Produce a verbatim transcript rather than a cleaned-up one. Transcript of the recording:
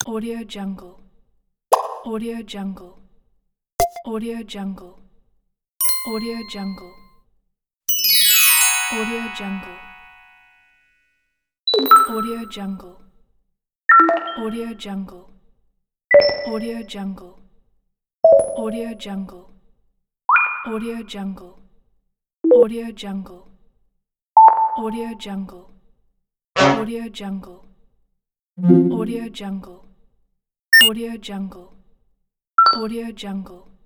Audio Jungle. Audio Jungle. Audio Jungle. Audio Jungle. Audio Jungle. Audio Jungle. Audio Jungle. Audio Jungle. Audio Jungle. Audio Jungle. Audio Jungle. Audio Jungle. Audio Jungle. Audio Jungle. Audio Jungle. Audio Jungle.